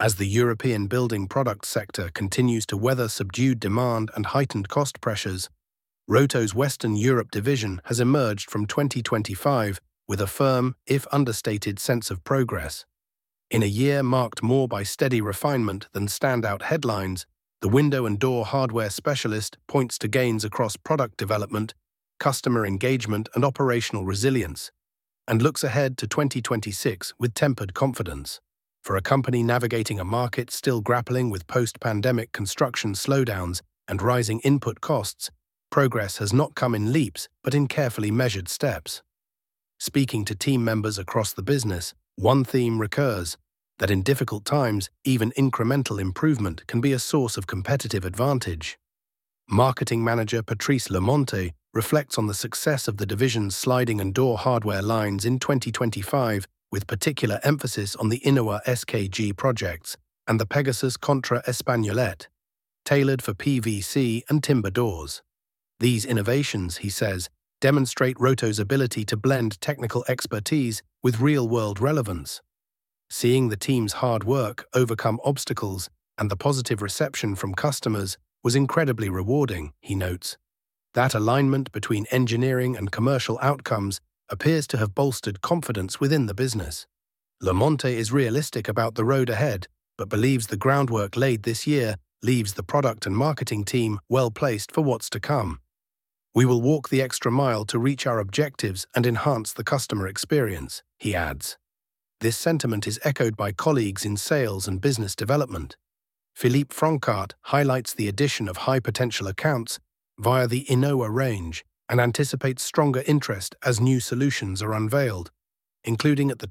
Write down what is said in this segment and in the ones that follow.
As the European building product sector continues to weather subdued demand and heightened cost pressures, Roto's Western Europe division has emerged from 2025 with a firm, if understated, sense of progress. In a year marked more by steady refinement than standout headlines, the window and door hardware specialist points to gains across product development, customer engagement, and operational resilience, and looks ahead to 2026 with tempered confidence. For a company navigating a market still grappling with post-pandemic construction slowdowns and rising input costs, progress has not come in leaps but in carefully measured steps. Speaking to team members across the business, one theme recurs: that in difficult times, even incremental improvement can be a source of competitive advantage. Marketing manager Patrice Lamonte reflects on the success of the division's sliding and door hardware lines in 2025, with particular emphasis on the Inowa SKG projects and the Pegasus Contra Espagnolette, tailored for PVC and timber doors. These innovations, he says, demonstrate Roto's ability to blend technical expertise with real-world relevance. Seeing the team's hard work overcome obstacles and the positive reception from customers was incredibly rewarding, he notes. That alignment between engineering and commercial outcomes appears to have bolstered confidence within the business. Lamonte is realistic about the road ahead, but believes the groundwork laid this year leaves the product and marketing team well placed for what's to come. We will walk the extra mile to reach our objectives and enhance the customer experience, he adds. This sentiment is echoed by colleagues in sales and business development. Philippe Francart highlights the addition of high-potential accounts via the Inowa range and anticipates stronger interest as new solutions are unveiled, including at the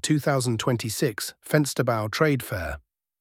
2026 Fensterbau Trade Fair.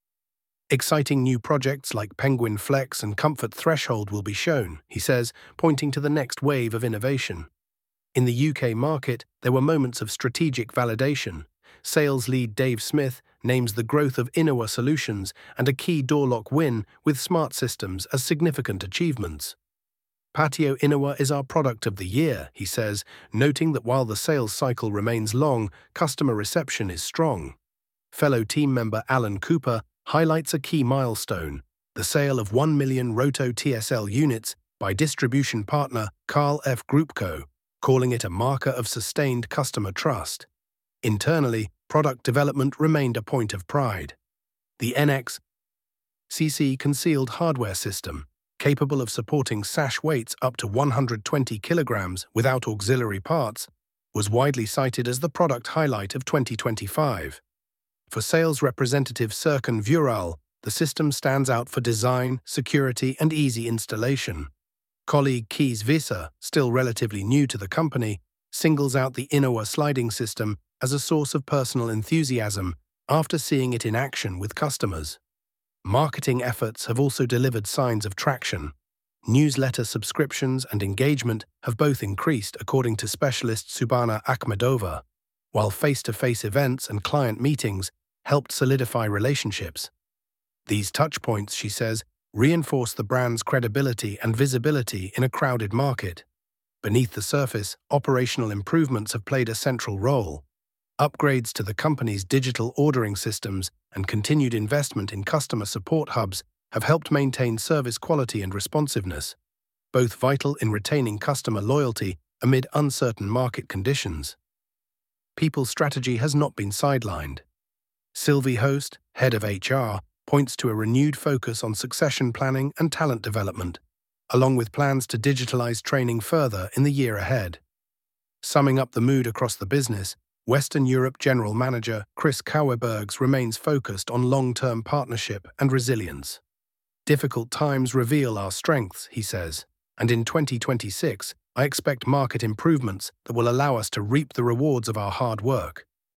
Exciting new projects like Penguin Flex and Comfort Threshold will be shown, he says, pointing to the next wave of innovation. In the UK market, there were moments of strategic validation. Sales lead Dave Smith names the growth of Inowa solutions and a key door lock win with smart systems as significant achievements. Patio Inowa is our product of the year, he says, noting that while the sales cycle remains long, customer reception is strong. Fellow team member Alan Cooper highlights a key milestone: the sale of 1 million Roto TSL units by distribution partner Carl F. Group Co., calling it a marker of sustained customer trust. Internally, product development remained a point of pride. The NX-CC concealed hardware system, capable of supporting sash weights up to 120 kilograms without auxiliary parts, was widely cited as the product highlight of 2025. For sales representative Serkan Vural, the system stands out for design, security, and easy installation. Colleague Kees Visser, still relatively new to the company, singles out the Inowa sliding system as a source of personal enthusiasm after seeing it in action with customers. Marketing efforts have also delivered signs of traction. Newsletter subscriptions and engagement have both increased, according to specialist Subhana Akhmedova, while face-to-face events and client meetings helped solidify relationships. These touchpoints, she says, reinforce the brand's credibility and visibility in a crowded market. Beneath the surface, operational improvements have played a central role. Upgrades to the company's digital ordering systems and continued investment in customer support hubs have helped maintain service quality and responsiveness, both vital in retaining customer loyalty amid uncertain market conditions. People strategy has not been sidelined. Sylvie Host, head of HR, points to a renewed focus on succession planning and talent development, along with plans to digitalize training further in the year ahead. Summing up the mood across the business, Western Europe General Manager Chris Kauerbergs remains focused on long-term partnership and resilience. Difficult times reveal our strengths, he says, and in 2026, I expect market improvements that will allow us to reap the rewards of our hard work.